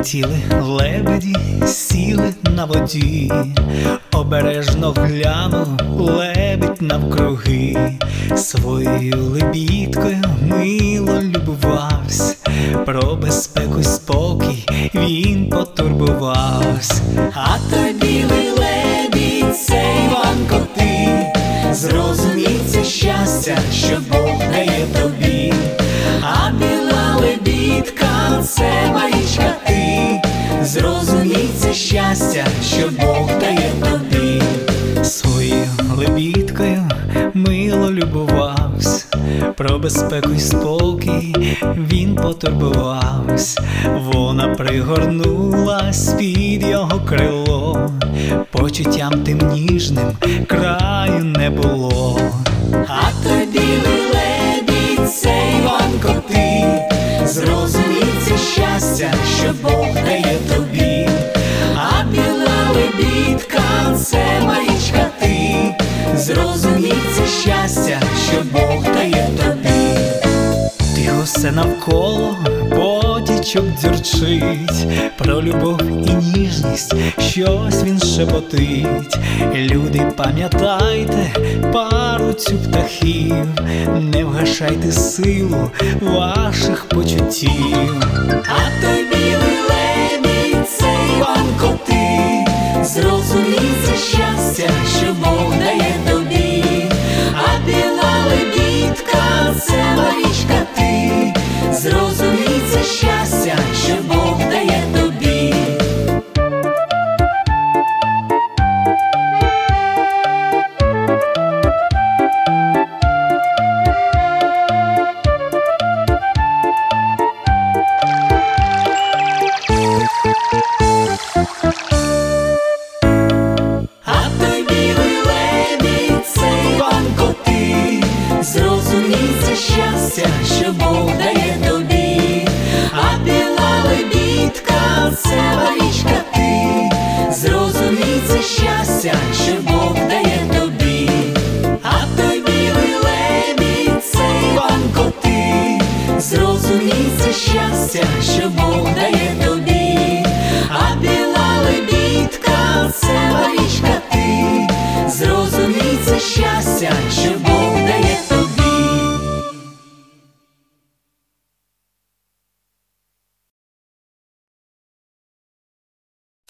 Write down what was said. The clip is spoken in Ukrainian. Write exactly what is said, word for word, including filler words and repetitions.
Прилетіли лебеді, сіли на воді, обережно глянув лебідь навкруги, своєю лебідкою мило любувався, про безпеку й спокій він потурбувався. А той білий лебідь, це Іванко ти, зрозумій це щастя, що Бог дає тобі. А біла лебідка, це Марічка ти, зрозумій це щастя, що Бог дає тобі. Своєю лебідкою мило любувався, про безпеку й спокій він потурбувався. Вона пригорнулась під його крило, почуттям тим ніжним краю не було. А той білий лебідь, це Іванко ти, зрозумій це щастя, що Бог дає тобі. А біла лебідка, це Марічка ти, зрозумій це щастя, що Бог дає тобі. Тихо все навколо потічок дзюрчить, про любов і ніжність щось він шепотить. Люди, пам'ятайте пару цю птахів, не вгашайте силу ваших почуттів. А той білий